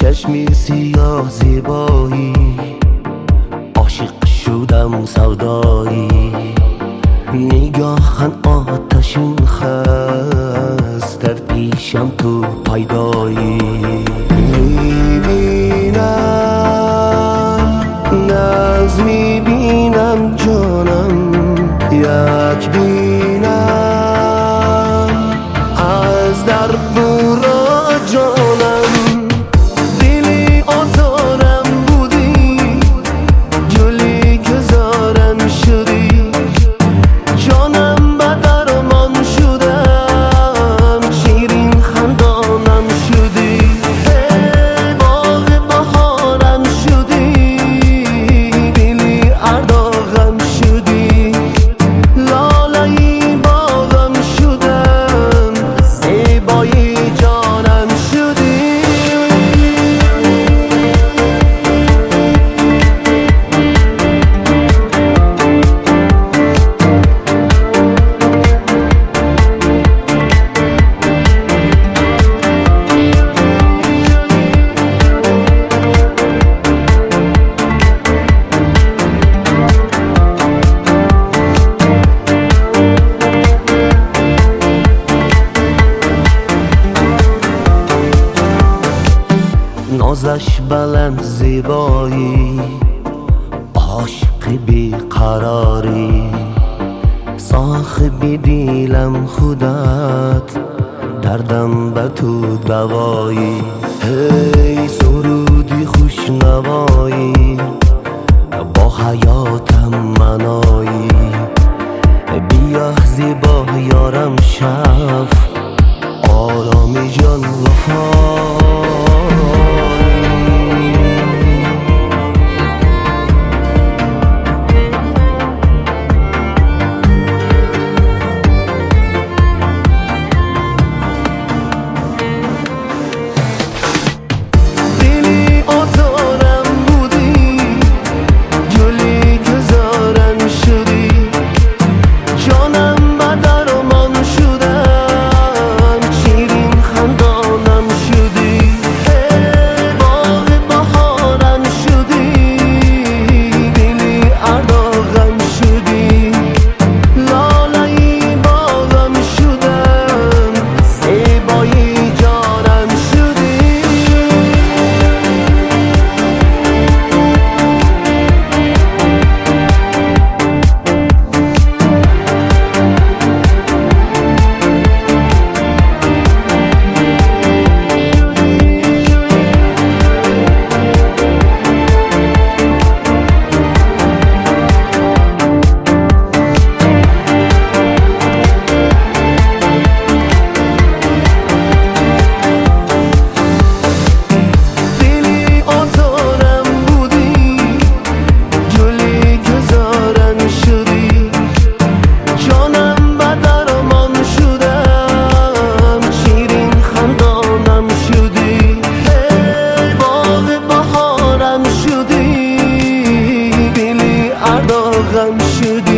چشمی سیاه زیبایی، عاشق شدم سودایی، نگاهن آتشین خست در پیشم تو پیدایی. میبینم ناز میبینم جانم، یک بینم از در برا جانم. دلی آزارم بودی، گلی که زارم شدی، جانم به درمان شدم، شیرین خندانم شدی. ای باغ بهارم شدی، دلی ارداغم شدی، لاله باغم شدم، زیبای جانم شدی. نازش بلند زیبایی، عاشق بیقراری، صاحب دیلم خودت، دردم به تو دوایی. هی سرودی خوشنوایی، با حیاتم منایی، بیا زیبا یارم شف، آرام جان وفایی. غم شدی